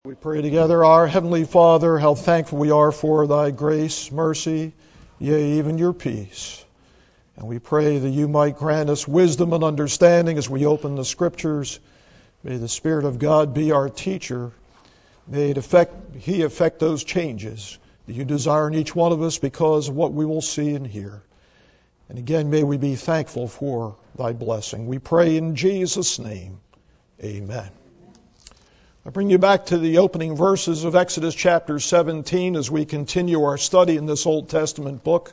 We pray together, our Heavenly Father, how thankful we are for Thy grace, mercy, yea, even Your peace. And we pray that You might grant us wisdom and understanding as we open the Scriptures. May the Spirit of God be our teacher. May He effect those changes that You desire in each one of us because of what we will see and hear. And again, may we be thankful for Thy blessing. We pray in Jesus' name. Amen. I bring you back to the opening verses of Exodus chapter 17 as we continue our study in this Old Testament book.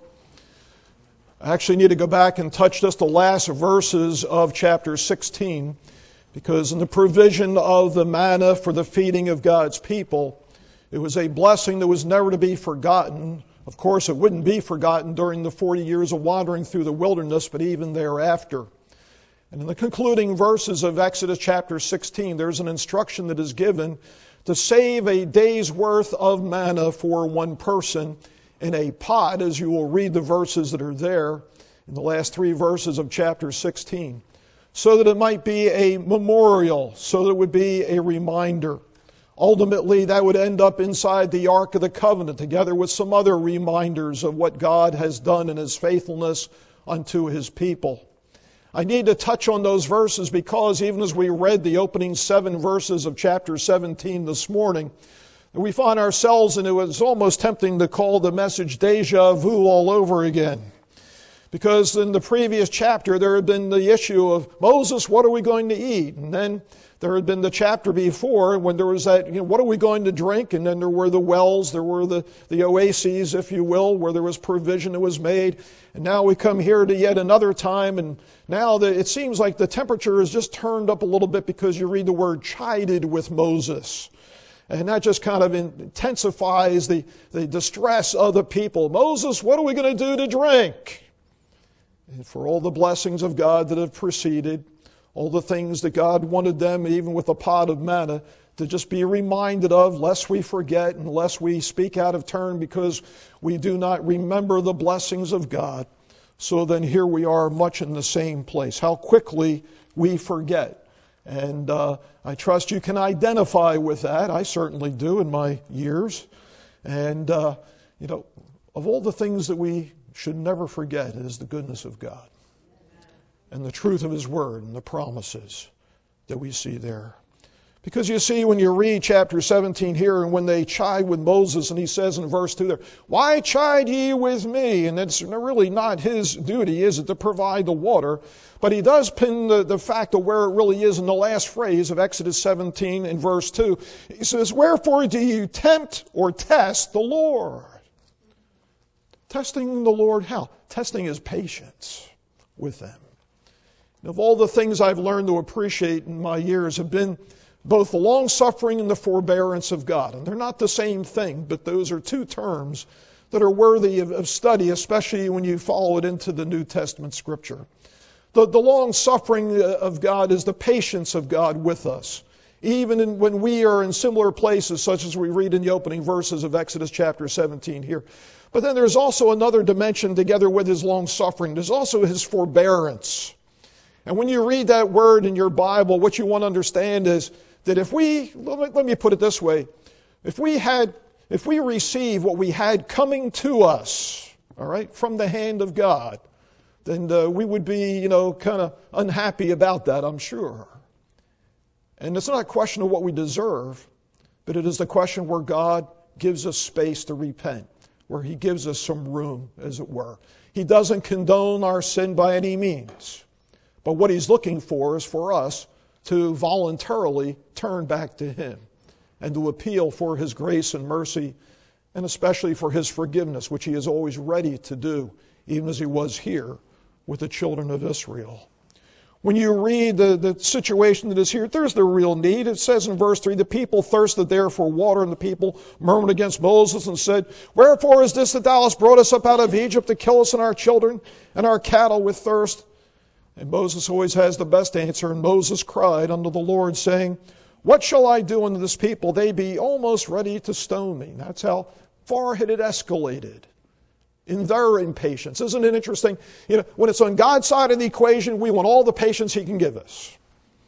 I actually need to go back and touch just the last verses of chapter 16, because in the provision of the manna for the feeding of God's people, it was a blessing that was never to be forgotten. Of course, it wouldn't be forgotten during the 40 years of wandering through the wilderness, but even thereafter. And in the concluding verses of Exodus chapter 16, there's an instruction that is given to save a day's worth of manna for one person in a pot, as you will read the verses that are there in the last 3 verses of chapter 16, so that it might be a memorial, so that it would be a reminder. Ultimately, that would end up inside the Ark of the Covenant, together with some other reminders of what God has done in His faithfulness unto His people. I need to touch on those verses because even as we read the opening 7 verses of chapter 17 this morning, we find ourselves, and it was almost tempting to call the message deja vu all over again. Because in the previous chapter there had been the issue of, Moses, what are we going to eat? And then there had been the chapter before when there was that, what are we going to drink? And then there were the wells, there were the oases, if you will, where there was provision that was made. And now we come here to yet another time, and now it seems like the temperature has just turned up a little bit because you read the word chided with Moses. And that just kind of intensifies the distress of the people. Moses, what are we going to do to drink? And for all the blessings of God that have preceded, all the things that God wanted them, even with a pot of manna, to just be reminded of, lest we forget and lest we speak out of turn because we do not remember the blessings of God. So then here we are much in the same place. How quickly we forget. And I trust you can identify with that. I certainly do in my years. And, of all the things that we should never forget is the goodness of God and the truth of His Word and the promises that we see there. Because you see, when you read chapter 17 here, and when they chide with Moses, and he says in verse 2 there, why chide ye with me? And it's really not his duty, is it, to provide the water? But he does pin the fact of where it really is in the last phrase of Exodus 17 in verse 2. He says, wherefore do you tempt or test the Lord? Testing the Lord how? Testing His patience with them. And of all the things I've learned to appreciate in my years have been both the long-suffering and the forbearance of God. And they're not the same thing, but those are 2 terms that are worthy of study, especially when you follow it into the New Testament Scripture. The long-suffering of God is the patience of God with us, even when we are in similar places, such as we read in the opening verses of Exodus chapter 17 here. But then there's also another dimension together with His long-suffering. There's also His forbearance. And when you read that word in your Bible, what you want to understand is that let me put it this way, if we receive what we had coming to us, all right, from the hand of God, then we would be, kind of unhappy about that, I'm sure. And it's not a question of what we deserve, but it is the question where God gives us space to repent, where He gives us some room, as it were. He doesn't condone our sin by any means. But what He's looking for is for us to voluntarily turn back to Him and to appeal for His grace and mercy, and especially for His forgiveness, which He is always ready to do, even as He was here with the children of Israel. When you read the situation that is here, there's the real need. It says in verse 3, the people thirsted there for water, and the people murmured against Moses and said, wherefore is this that thou hast brought us up out of Egypt to kill us and our children and our cattle with thirst? And Moses always has the best answer. And Moses cried unto the Lord, saying, what shall I do unto this people? They be almost ready to stone me. That's how far had it escalated in their impatience. Isn't it interesting? When it's on God's side of the equation, we want all the patience He can give us.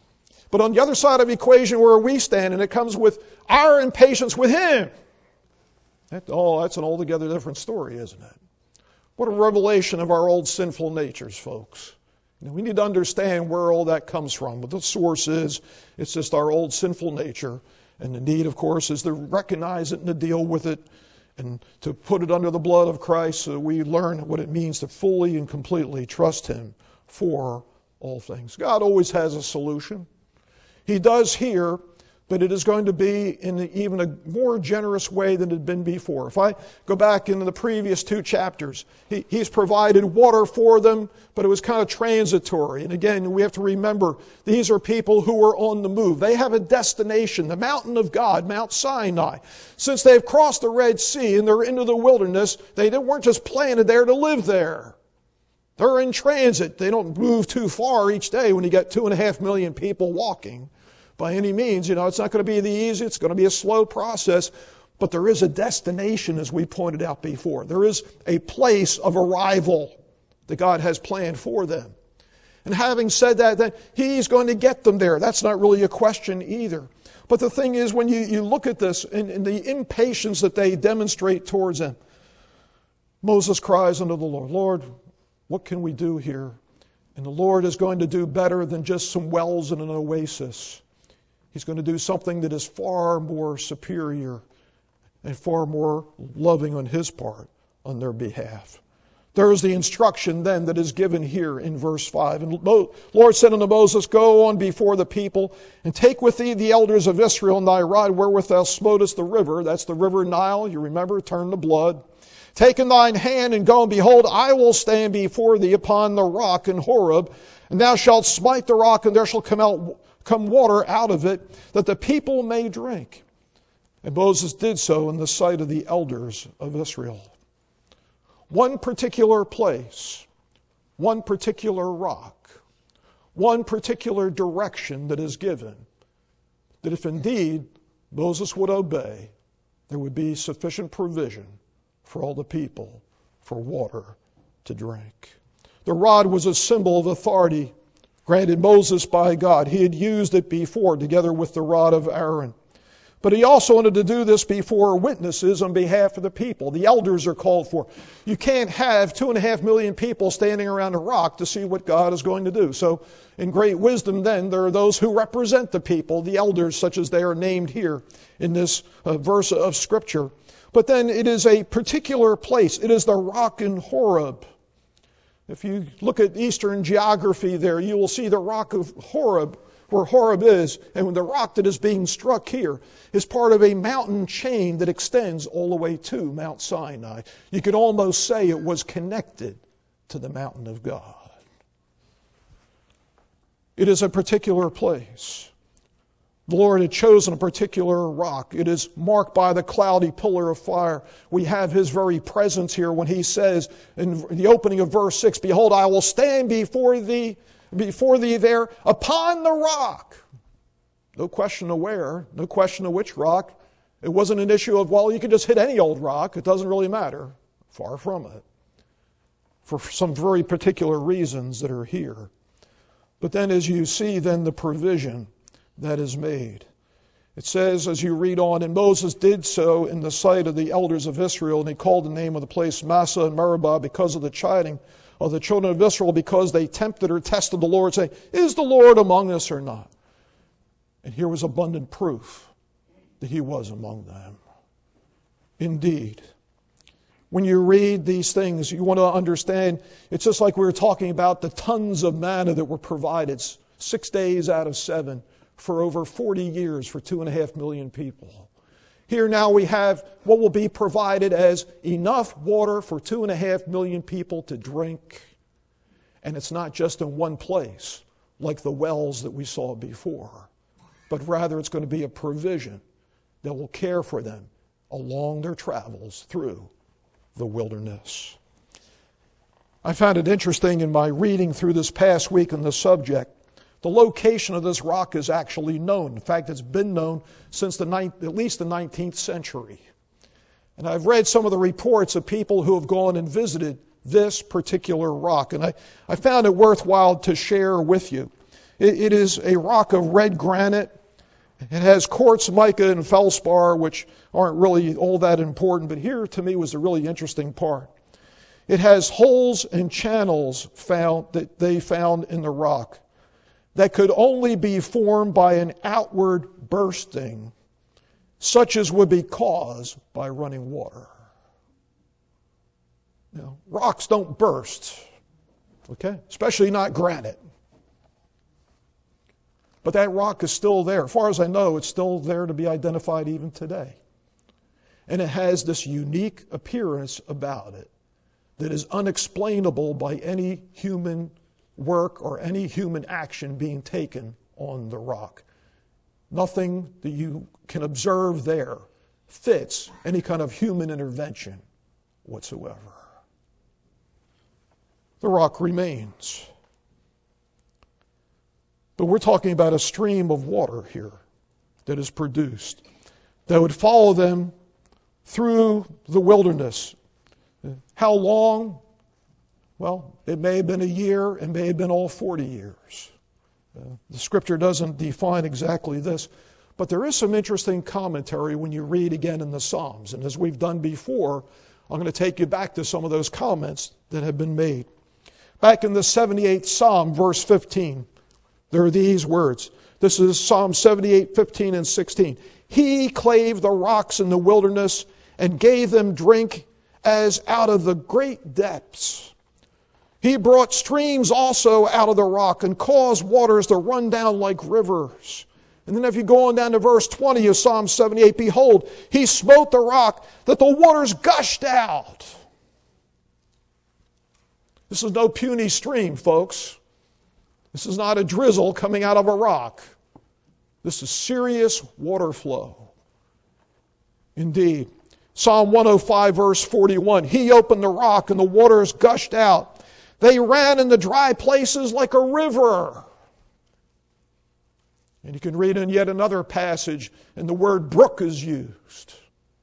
But on the other side of the equation where we stand, and it comes with our impatience with Him. That's an altogether different story, isn't it? What a revelation of our old sinful natures, folks. We need to understand where all that comes from. What the source is, it's just our old sinful nature. And the need, of course, is to recognize it and to deal with it and to put it under the blood of Christ so that we learn what it means to fully and completely trust Him for all things. God always has a solution. He does here, but it is going to be in even a more generous way than it had been before. If I go back into the previous 2 chapters, He's provided water for them, but it was kind of transitory. And again, we have to remember, these are people who are on the move. They have a destination, the mountain of God, Mount Sinai. Since they've crossed the Red Sea and they're into the wilderness, they weren't just planted there to live there. They're in transit. They don't move too far each day when you got 2.5 million people walking. By any means, it's not going to be the easy, it's going to be a slow process, but there is a destination, as we pointed out before. There is a place of arrival that God has planned for them. And having said that, then He's going to get them there. That's not really a question either. But the thing is, when you look at this and the impatience that they demonstrate towards Him, Moses cries unto the Lord, Lord, what can we do here? And the Lord is going to do better than just some wells in an oasis. He's going to do something that is far more superior and far more loving on His part on their behalf. There is the instruction then that is given here in verse 5. And the Lord said unto Moses, Go on before the people, and take with thee the elders of Israel and thy rod wherewith thou smotest the river. That's the river Nile, you remember, turned to blood. Take in thine hand and go, and behold, I will stand before thee upon the rock in Horeb, and thou shalt smite the rock, and there shall come water out of it, that the people may drink. And Moses did so in the sight of the elders of Israel. One particular place, one particular rock, one particular direction that is given, that if indeed Moses would obey, there would be sufficient provision for all the people for water to drink. The rod was a symbol of authority granted Moses by God. He had used it before together with the rod of Aaron. But he also wanted to do this before witnesses on behalf of the people. The elders are called for. You can't have 2.5 million people standing around a rock to see what God is going to do. So in great wisdom then, there are those who represent the people, the elders such as they are named here in this verse of Scripture. But then it is a particular place. It is the rock in Horeb. If you look at Eastern geography there, you will see the rock of Horeb, where Horeb is, and the rock that is being struck here is part of a mountain chain that extends all the way to Mount Sinai. You could almost say it was connected to the mountain of God. It is a particular place. The Lord had chosen a particular rock. It is marked by the cloudy pillar of fire. We have His very presence here when He says in the opening of verse 6, Behold, I will stand before thee there upon the rock. No question of where, no question of which rock. It wasn't an issue of, well, you can just hit any old rock. It doesn't really matter. Far from it. For some very particular reasons that are here. But then as you see then the provision that is made. It says, as you read on, and Moses did so in the sight of the elders of Israel, and he called the name of the place Massah and Meribah because of the chiding of the children of Israel, because they tempted or tested the Lord, saying, Is the Lord among us or not? And here was abundant proof that He was among them. Indeed. When you read these things, you want to understand, it's just like we were talking about the tons of manna that were provided 6 days out of 7 for over 40 years for 2.5 million people. Here now we have what will be provided as enough water for 2.5 million people to drink. And it's not just in one place, like the wells that we saw before, but rather it's going to be a provision that will care for them along their travels through the wilderness. I found it interesting in my reading through this past week on the subject. The location of this rock is actually known. In fact, it's been known since at least the 19th century. And I've read some of the reports of people who have gone and visited this particular rock. And I found it worthwhile to share with you. It is a rock of red granite. It has quartz, mica, and feldspar, which aren't really all that important, but here to me was the really interesting part. It has holes and channels that they found in the rock that could only be formed by an outward bursting, such as would be caused by running water. Now, rocks don't burst, okay? Especially not granite. But that rock is still there. As far as I know, it's still there to be identified even today. And it has this unique appearance about it that is unexplainable by any human work or any human action being taken on the rock. Nothing that you can observe there fits any kind of human intervention whatsoever. The rock remains. But we're talking about a stream of water here that is produced that would follow them through the wilderness. How long? Well, it may have been a year, it may have been all 40 years. The scripture doesn't define exactly this, but there is some interesting commentary when you read again in the Psalms. And as we've done before, I'm going to take you back to some of those comments that have been made. Back in the 78th Psalm, verse 15, there are these words. This is Psalm 78, 15 and 16. He clave the rocks in the wilderness and gave them drink as out of the great depths. He brought streams also out of the rock and caused waters to run down like rivers. And then if you go on down to verse 20 of Psalm 78, behold, he smote the rock that the waters gushed out. This is no puny stream, folks. This is not a drizzle coming out of a rock. This is serious water flow. Indeed. Psalm 105, verse 41. He opened the rock and the waters gushed out. They ran in the dry places like a river. And you can read in yet another passage, and the word brook is used.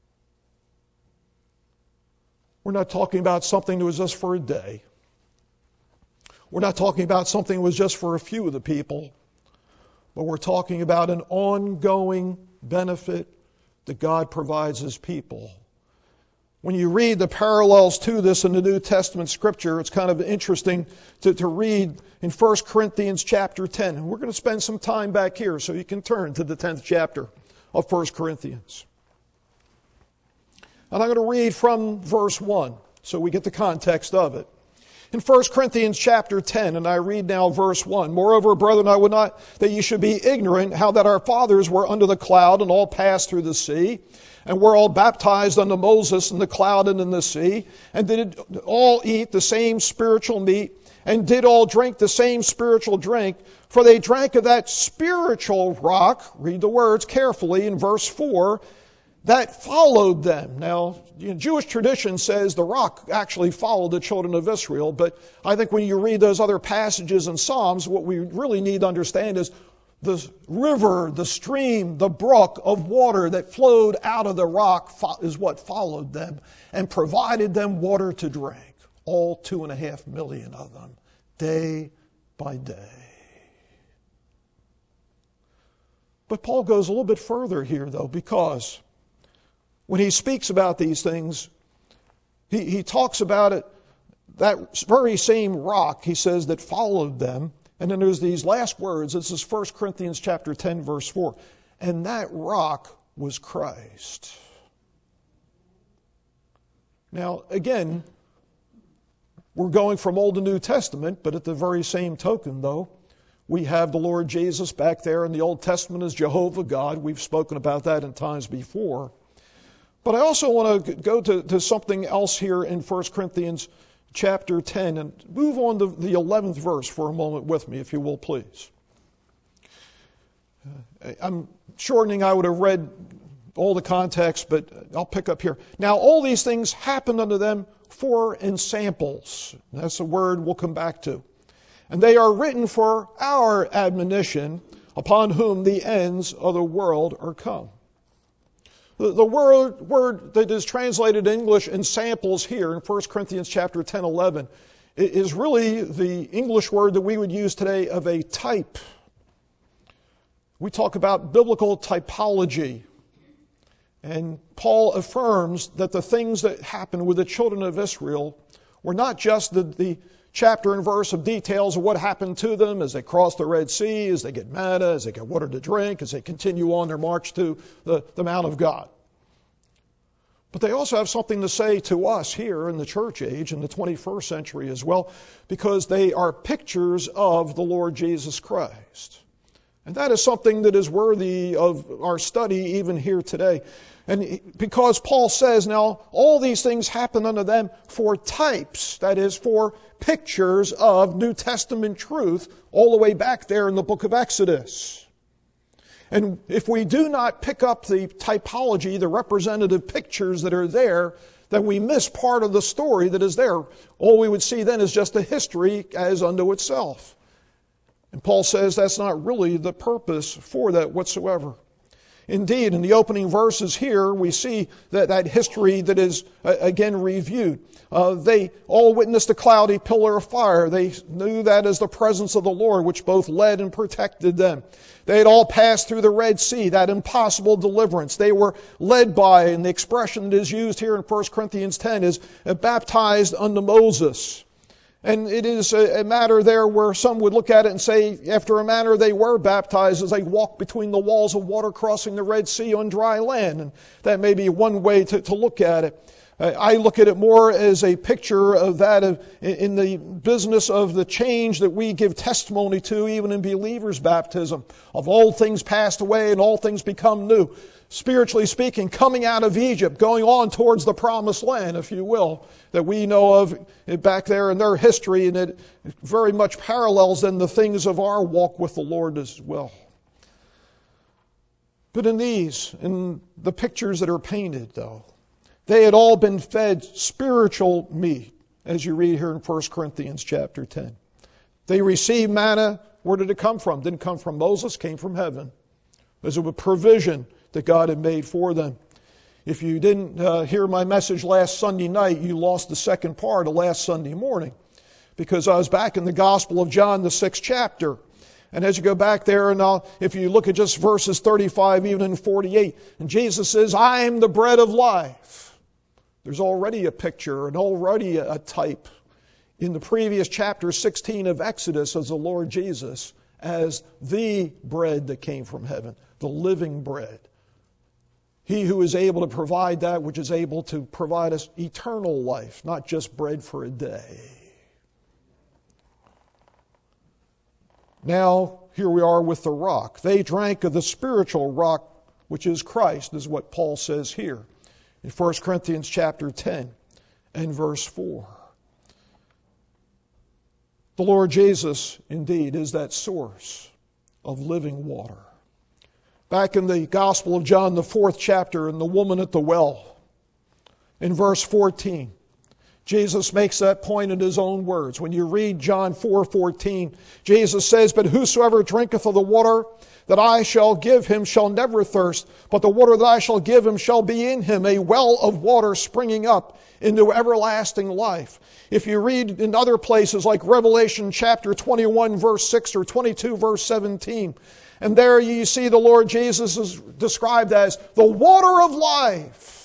We're not talking about something that was just for a day. We're not talking about something that was just for a few of the people, but we're talking about an ongoing benefit that God provides His people. When you read the parallels to this in the New Testament Scripture, it's kind of interesting to read in 1 Corinthians chapter 10. And we're going to spend some time back here, so you can turn to the 10th chapter of 1 Corinthians. And I'm going to read from verse 1, so we get the context of it. In 1 Corinthians chapter 10, and I read now verse 1, Moreover, brethren, I would not that ye should be ignorant how that our fathers were under the cloud and all passed through the sea, and were all baptized unto Moses in the cloud and in the sea, and did all eat the same spiritual meat, and did all drink the same spiritual drink, for they drank of that spiritual rock, read the words carefully in verse 4, that followed them. Now, Jewish tradition says the rock actually followed the children of Israel, but I think when you read those other passages in Psalms, what we really need to understand is the river, the stream, the brook of water that flowed out of the rock is what followed them and provided them water to drink. All 2.5 million of them, day by day. But Paul goes a little bit further here, though, because when he speaks about these things, he talks about it, that very same rock, he says, that followed them. And then there's these last words. This is 1 Corinthians chapter 10, verse 4. And that rock was Christ. Now, again, we're going from Old to New Testament, but at the very same token, though, we have the Lord Jesus back there in the Old Testament as Jehovah God. We've spoken about that in times before. But I also want to go to something else here in 1 Corinthians chapter 10 and move on to the 11th verse for a moment with me, if you will, please. I'm shortening, I would have read all the context, but I'll pick up here. Now, all these things happened unto them for ensamples. That's a word we'll come back to. And they are written for our admonition, upon whom the ends of the world are come. The word that is translated in English in samples here in 1 Corinthians chapter 10, 11 is really the English word that we would use today of a type we talk about biblical typology. And Paul affirms that the things that happened with the children of Israel were not just the chapter and verse of details of what happened to them as they crossed the Red Sea, as they get manna, as they get water to drink, as they continue on their march to the Mount of God. But they also have something to say to us here in the church age, in the 21st century as well, because they are pictures of the Lord Jesus Christ. And that is something that is worthy of our study even here today. And because Paul says, now, all these things happen unto them for types, that is, for pictures of New Testament truth, all the way back there in the book of Exodus. And if we do not pick up the typology, the representative pictures that are there, then we miss part of the story that is there. All we would see then is just a history as unto itself. And Paul says that's not really the purpose for that whatsoever. Indeed, in the opening verses here, we see that history that is again reviewed. They all witnessed a cloudy pillar of fire. They knew that as the presence of the Lord, which both led and protected them. They had all passed through the Red Sea, that impossible deliverance. They were led by, and the expression that is used here in 1 Corinthians 10 is baptized unto Moses. And it is a matter there where some would look at it and say, after a manner they were baptized as they walked between the walls of water crossing the Red Sea on dry land. And that may be one way to look at it. I look at it more as a picture of that in the business of the change that we give testimony to even in believers' baptism. Of old things passed away and all things become new. Spiritually speaking, coming out of Egypt, going on towards the promised land, if you will, that we know of back there in their history, and it very much parallels then the things of our walk with the Lord as well. But in the pictures that are painted, though, they had all been fed spiritual meat, as you read here in 1 Corinthians chapter 10. They received manna. Where did it come from? It didn't come from Moses, it came from heaven. It was a provision that God had made for them. If you didn't hear my message last Sunday night, you lost the second part of last Sunday morning, because I was back in the Gospel of John, the 6th chapter. And as you go back there, and if you look at just verses 35, even in 48, and Jesus says, I am the bread of life. There's already a picture and already a type in the previous chapter 16 of Exodus as the Lord Jesus as the bread that came from heaven, the living bread. He who is able to provide that which is able to provide us eternal life, not just bread for a day. Now, here we are with the rock. They drank of the spiritual rock, which is Christ, is what Paul says here in 1 Corinthians chapter 10 and verse 4. The Lord Jesus, indeed, is that source of living water. Back in the Gospel of John, the 4th chapter, and the woman at the well, in verse 14, Jesus makes that point in his own words. When you read John 4:14, Jesus says, But whosoever drinketh of the water that I shall give him shall never thirst, but the water that I shall give him shall be in him a well of water springing up into everlasting life. If you read in other places like Revelation chapter 21 verse 6 or 22 verse 17, and there you see the Lord Jesus is described as the water of life.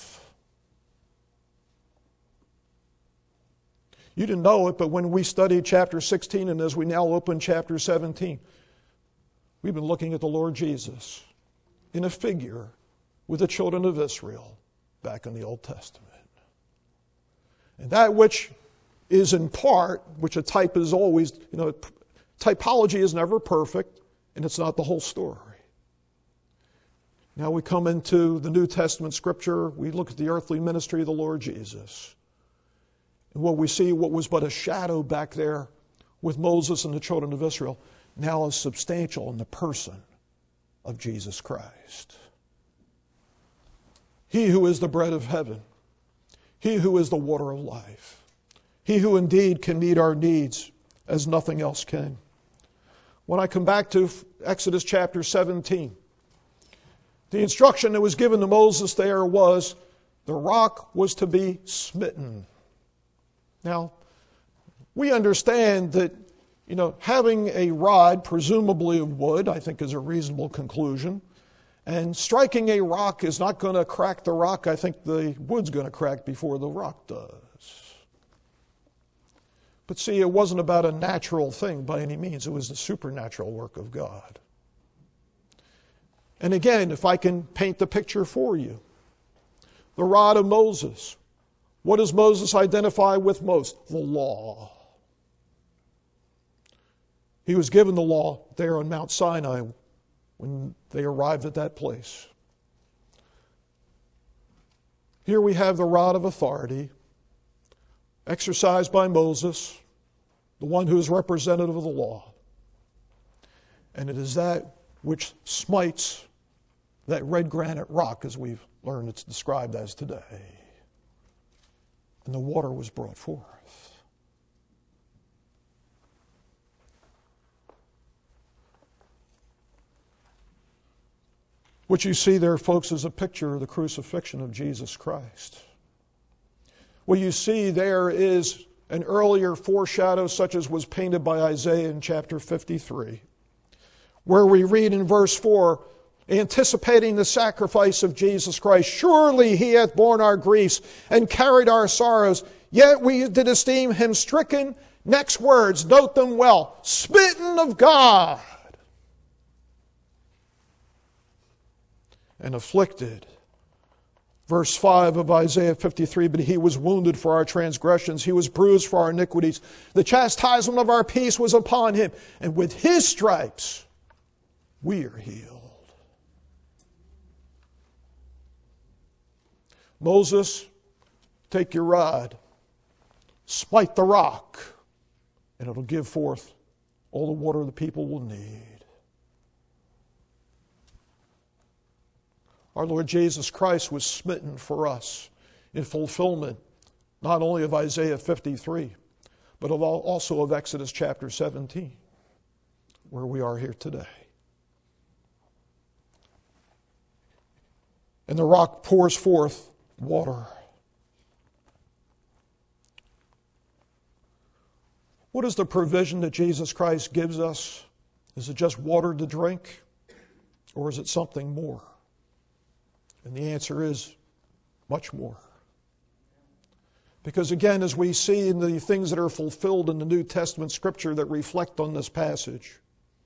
You didn't know it, but when we studied chapter 16 and as we now open chapter 17, we've been looking at the Lord Jesus in a figure with the children of Israel back in the Old Testament. And that which is in part, which a type is always, typology is never perfect, and it's not the whole story. Now we come into the New Testament scripture, we look at the earthly ministry of the Lord Jesus. And what we see, what was but a shadow back there with Moses and the children of Israel, now is substantial in the person of Jesus Christ. He who is the bread of heaven, he who is the water of life, he who indeed can meet our needs as nothing else can. When I come back to Exodus chapter 17, the instruction that was given to Moses there was the rock was to be smitten. Now, we understand that having a rod, presumably of wood, I think is a reasonable conclusion. And striking a rock is not going to crack the rock. I think the wood's going to crack before the rock does. But see, it wasn't about a natural thing by any means. It was the supernatural work of God. And again, if I can paint the picture for you, the rod of Moses. What does Moses identify with most? The law. He was given the law there on Mount Sinai when they arrived at that place. Here we have the rod of authority exercised by Moses, the one who is representative of the law. And it is that which smites that red granite rock, as we've learned it's described as today. And the water was brought forth. What you see there, folks, is a picture of the crucifixion of Jesus Christ. What you see there is an earlier foreshadow such as was painted by Isaiah in chapter 53, where we read in verse 4, anticipating the sacrifice of Jesus Christ, surely he hath borne our griefs and carried our sorrows, yet we did esteem him stricken. Next words, note them well, smitten of God and afflicted. Verse 5 of Isaiah 53, but he was wounded for our transgressions, he was bruised for our iniquities. The chastisement of our peace was upon him, and with his stripes we are healed. Moses, take your rod, smite the rock, and it'll give forth all the water the people will need. Our Lord Jesus Christ was smitten for us in fulfillment not only of Isaiah 53, but also of Exodus chapter 17, where we are here today. And the rock pours forth water. What is the provision that Jesus Christ gives us? Is it just water to drink, or is it something more? And the answer is much more. Because again, as we see in the things that are fulfilled in the New Testament Scripture that reflect on this passage,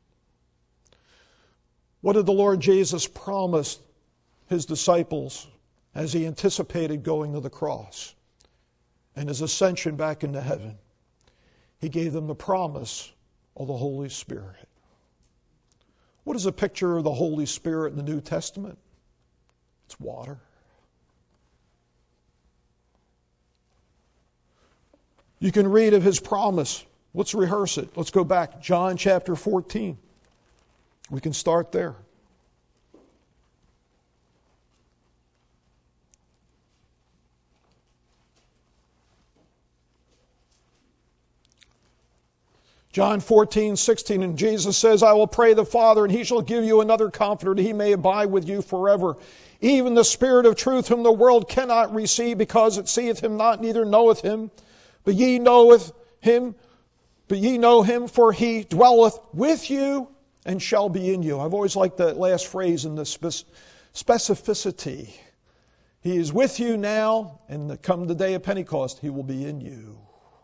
what did the Lord Jesus promise his disciples as he anticipated going to the cross and his ascension back into heaven? He gave them the promise of the Holy Spirit. What is a picture of the Holy Spirit in the New Testament? It's water. You can read of his promise. Let's rehearse it. Let's go back. John chapter 14. We can start there. John 14:16, and Jesus says, I will pray the Father, and he shall give you another comforter, that he may abide with you forever. Even the Spirit of truth, whom the world cannot receive, because it seeth him not, neither knoweth him. But ye know him, for he dwelleth with you and shall be in you. I've always liked that last phrase in the specificity. He is with you now, and come the day of Pentecost, he will be in you.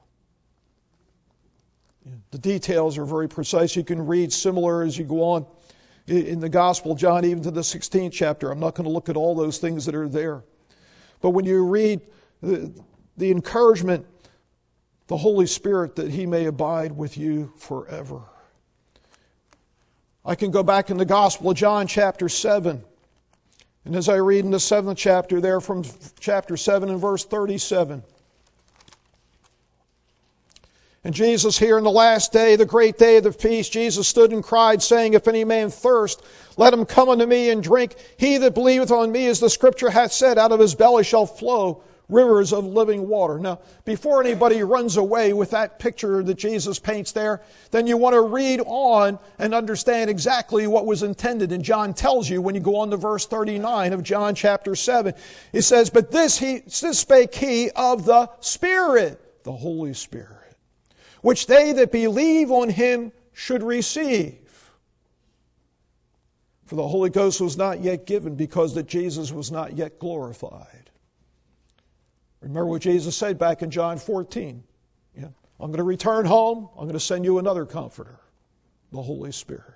The details are very precise. You can read similar as you go on in the Gospel of John, even to the 16th chapter. I'm not going to look at all those things that are there. But when you read the encouragement, the Holy Spirit, that he may abide with you forever. I can go back in the Gospel of John chapter 7. And as I read in the 7th chapter there from chapter 7 and verse 37. And Jesus here in the last day, the great day of the feast, Jesus stood and cried, saying, if any man thirst, let him come unto me and drink. He that believeth on me, as the Scripture hath said, out of his belly shall flow rivers of living water. Now, before anybody runs away with that picture that Jesus paints there, then you want to read on and understand exactly what was intended. And John tells you when you go on to verse 39 of John chapter 7. It says, but this spake he of the Spirit, the Holy Spirit, which they that believe on him should receive. For the Holy Ghost was not yet given because that Jesus was not yet glorified. Remember what Jesus said back in John 14. Yeah, I'm going to return home. I'm going to send you another comforter, the Holy Spirit.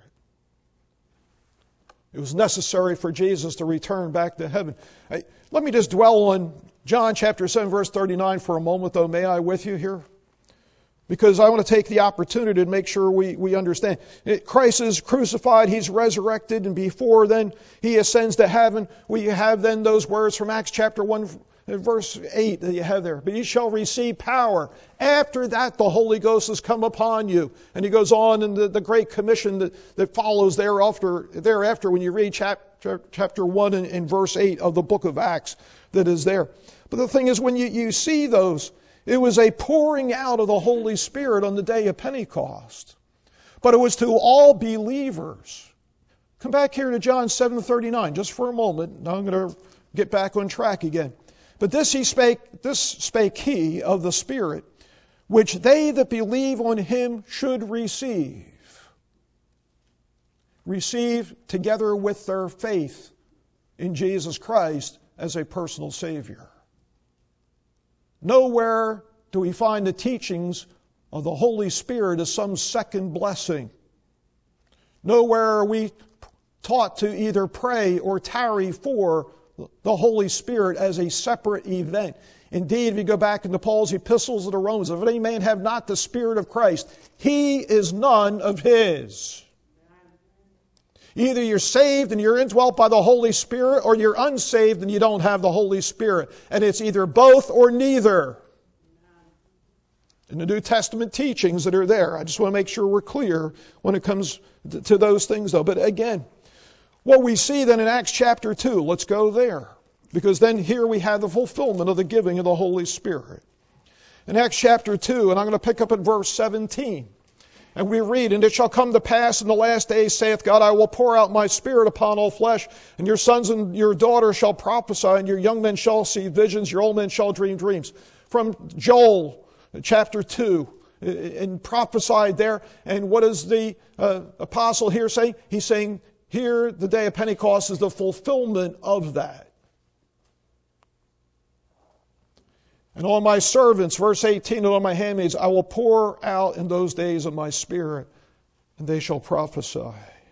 It was necessary for Jesus to return back to heaven. Let me just dwell on John chapter 7, verse 39 for a moment, though, may I, with you here? Because I want to take the opportunity to make sure we understand. Christ is crucified, He's resurrected, and before then He ascends to heaven. We have then those words from Acts chapter 1, verse 8 that you have there. But you shall receive power. After that, the Holy Ghost has come upon you. And He goes on in the Great Commission that follows thereafter when you read chapter 1 and verse 8 of the book of Acts that is there. But the thing is, when you see those, it was a pouring out of the Holy Spirit on the day of Pentecost. But it was to all believers. Come back here to John 7:39 just for a moment. Now I'm going to get back on track again. But this spake he of the Spirit, which they that believe on him should receive. Receive together with their faith in Jesus Christ as a personal Savior. Nowhere do we find the teachings of the Holy Spirit as some second blessing. Nowhere are we taught to either pray or tarry for the Holy Spirit as a separate event. Indeed, if you go back into Paul's epistles to the Romans, if any man have not the Spirit of Christ, he is none of his. Either you're saved and you're indwelt by the Holy Spirit, or you're unsaved and you don't have the Holy Spirit. And it's either both or neither. In the New Testament teachings that are there, I just want to make sure we're clear when it comes to those things, though. But again, what we see then in Acts chapter 2, let's go there. Because then here we have the fulfillment of the giving of the Holy Spirit. In Acts chapter 2, and I'm going to pick up at verse 17. And we read, and it shall come to pass in the last days, saith God, I will pour out my Spirit upon all flesh, and your sons and your daughters shall prophesy, and your young men shall see visions, your old men shall dream dreams. From Joel chapter 2, and prophesied there. And what does the apostle here say? He's saying, here the day of Pentecost is the fulfillment of that. And on my servants, verse 18, and on my handmaids, I will pour out in those days of my Spirit, and they shall prophesy.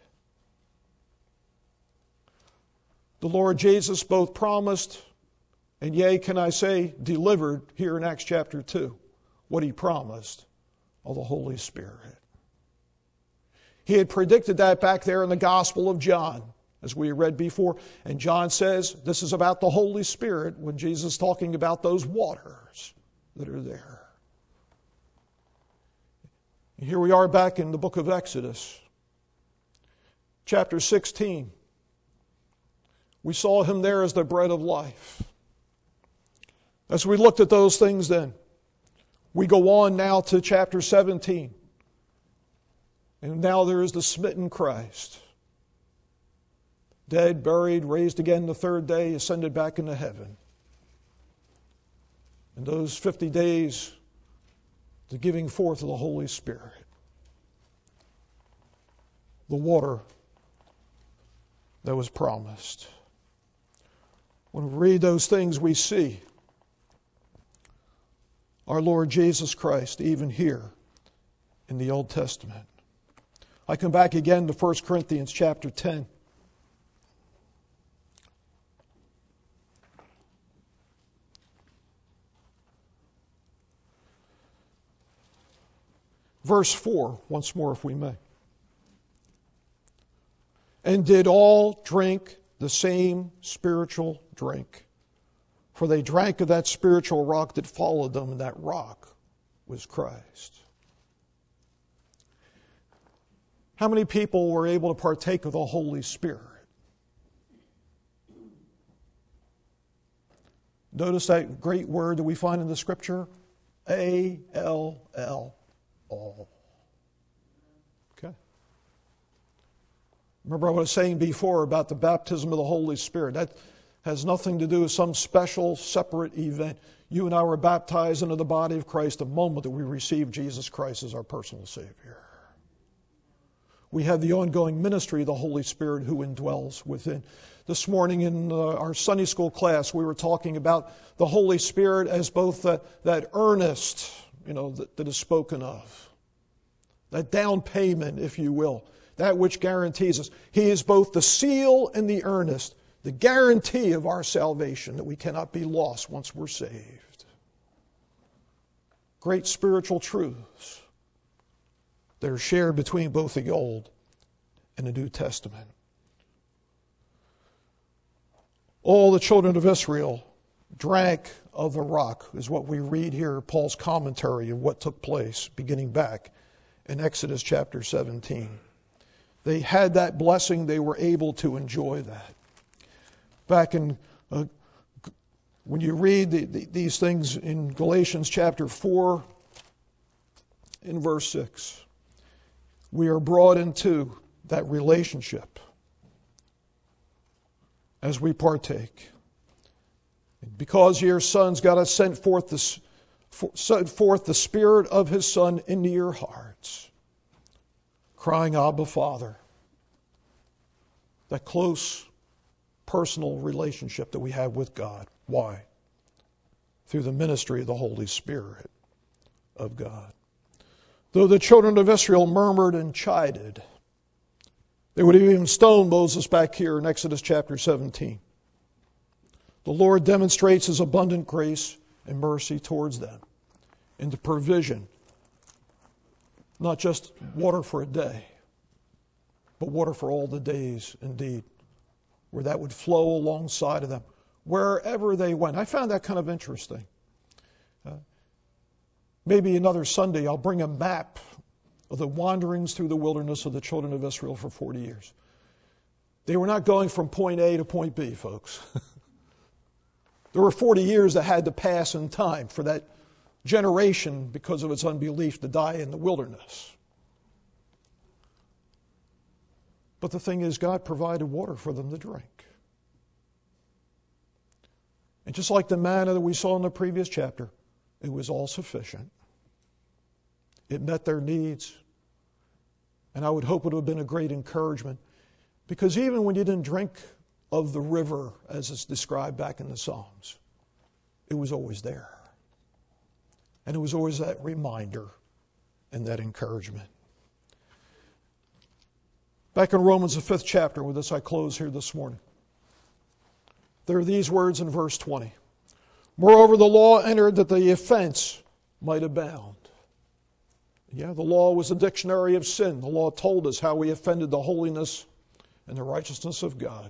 The Lord Jesus both promised, and yea, can I say, delivered here in Acts chapter 2, what He promised of the Holy Spirit. He had predicted that back there in the Gospel of John, as we read before. And John says this is about the Holy Spirit when Jesus is talking about those waters that are there. And here we are back in the book of Exodus, chapter 16. We saw Him there as the bread of life. As we looked at those things then, we go on now to chapter 17. And now there is the smitten Christ. Dead, buried, raised again the third day, ascended back into heaven. And those 50 days, the giving forth of the Holy Spirit. The water that was promised. When we read those things, we see our Lord Jesus Christ even here in the Old Testament. I come back again to 1 Corinthians chapter 10. Verse 4, once more if we may. And did all drink the same spiritual drink? For they drank of that spiritual rock that followed them, and that rock was Christ. How many people were able to partake of the Holy Spirit? Notice that great word that we find in the Scripture, A-L-L. All. Okay. Remember what I was saying before about the baptism of the Holy Spirit. That has nothing to do with some special, separate event. You and I were baptized into the body of Christ the moment that we received Jesus Christ as our personal Savior. We have the ongoing ministry of the Holy Spirit who indwells within. This morning in our Sunday school class, we were talking about the Holy Spirit as both that earnest, that is spoken of. That down payment, if you will. That which guarantees us. He is both the seal and the earnest. The guarantee of our salvation, that we cannot be lost once we're saved. Great spiritual truths that are shared between both the Old and the New Testament. All the children of Israel drank of the rock, is what we read here, Paul's commentary of what took place, beginning back in Exodus chapter 17. They had that blessing, they were able to enjoy that. Back in, when you read these things in Galatians chapter 4, in verse 6, we are brought into that relationship as we partake. Because your Son's got to send forth the Spirit of His Son into your hearts, crying, Abba, Father. That close personal relationship that we have with God. Why? Through the ministry of the Holy Spirit of God. Though the children of Israel murmured and chided, they would have even stoned Moses back here in Exodus chapter 17. The Lord demonstrates His abundant grace and mercy towards them in the provision, not just water for a day, but water for all the days indeed, where that would flow alongside of them, wherever they went. I found that kind of interesting. Maybe another Sunday I'll bring a map of the wanderings through the wilderness of the children of Israel for 40 years. They were not going from point A to point B, folks. There were 40 years that had to pass in time for that generation, because of its unbelief, to die in the wilderness. But the thing is, God provided water for them to drink. And just like the manna that we saw in the previous chapter, it was all sufficient. It met their needs. And I would hope it would have been a great encouragement. Because even when you didn't drink of the river, as it's described back in the Psalms, it was always there. And it was always that reminder and that encouragement. Back in Romans, the 5th chapter, with this I close here this morning. There are these words in verse 20. Moreover, the law entered that the offense might abound. Yeah, the law was a dictionary of sin. The law told us how we offended the holiness and the righteousness of God.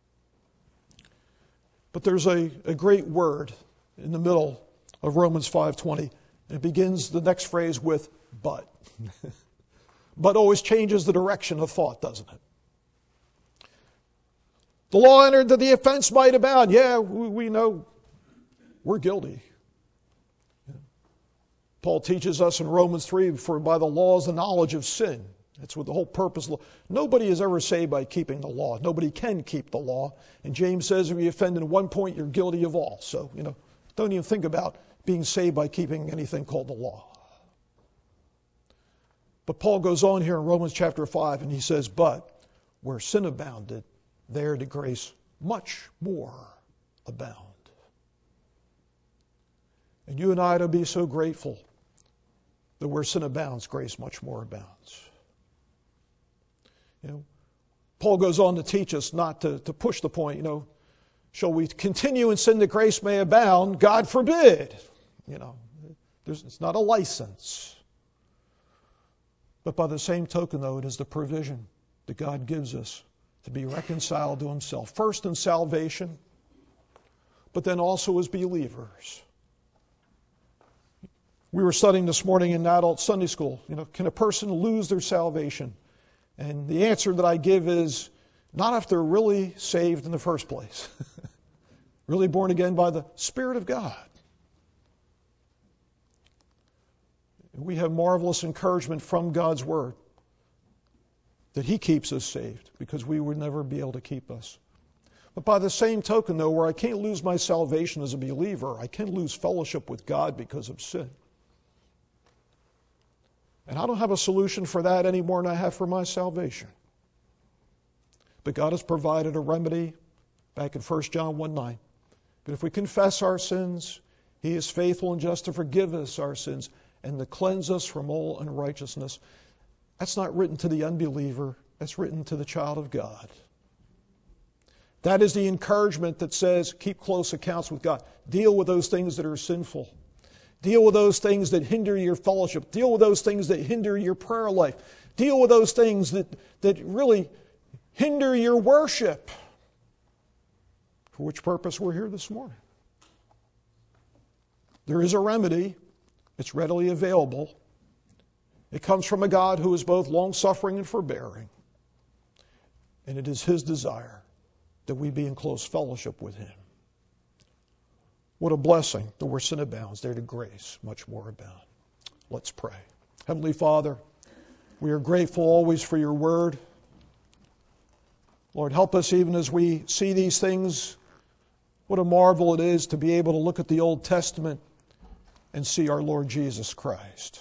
But there's a great word in the middle of Romans 5:20. And it begins the next phrase with but. But always changes the direction of thought, doesn't it? The law entered that the offense might abound. Yeah, we know we're guilty. Paul teaches us in Romans 3, for by the law is the knowledge of sin. That's what the whole purpose of the law. Nobody is ever saved by keeping the law. Nobody can keep the law. And James says if you offend in one point, you're guilty of all. So, don't even think about being saved by keeping anything called the law. But Paul goes on here in Romans chapter 5, and he says, but where sin abounded, there did grace much more abound. And you and I ought to be so grateful that where sin abounds, grace much more abounds. Paul goes on to teach us not to push the point, shall we continue in sin that grace may abound? God forbid. It's not a license. But by the same token, though, it is the provision that God gives us to be reconciled to Himself. First in salvation, but then also as believers. We were studying this morning in adult Sunday school, can a person lose their salvation? And the answer that I give is not if they're really saved in the first place. Really born again by the Spirit of God. We have marvelous encouragement from God's Word that He keeps us saved, because we would never be able to keep us. But by the same token, though, where I can't lose my salvation as a believer, I can lose fellowship with God because of sin. And I don't have a solution for that any more than I have for my salvation. But God has provided a remedy back in 1 John 1:9. But if we confess our sins, He is faithful and just to forgive us our sins and to cleanse us from all unrighteousness. That's not written to the unbeliever. That's written to the child of God. That is the encouragement that says, keep close accounts with God. Deal with those things that are sinful. Deal with those things that hinder your fellowship. Deal with those things that hinder your prayer life. Deal with those things that really hinder your worship. For which purpose we're here this morning. There is a remedy. It's readily available. It comes from a God who is both long-suffering and forbearing. And it is His desire that we be in close fellowship with Him. What a blessing that where sin abounds, there to grace much more abound. Let's pray. Heavenly Father, we are grateful always for your word. Lord, help us even as we see these things. What a marvel it is to be able to look at the Old Testament and see our Lord Jesus Christ.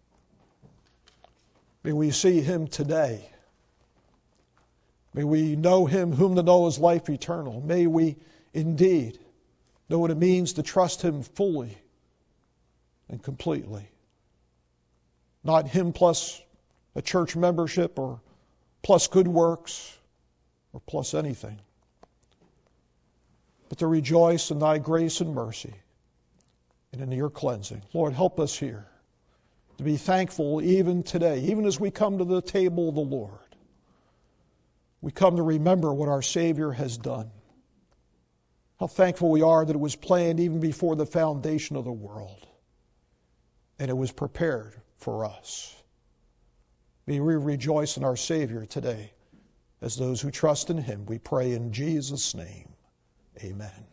May we see Him today. May we know Him whom to know is life eternal. May we indeed know what it means to trust Him fully and completely. Not Him plus a church membership or plus good works or plus anything. But to rejoice in Thy grace and mercy and in your cleansing. Lord, help us here to be thankful even today, even as we come to the table of the Lord. We come to remember what our Savior has done. How thankful we are that it was planned even before the foundation of the world. And it was prepared for us. May we rejoice in our Savior today as those who trust in Him. We pray in Jesus' name. Amen.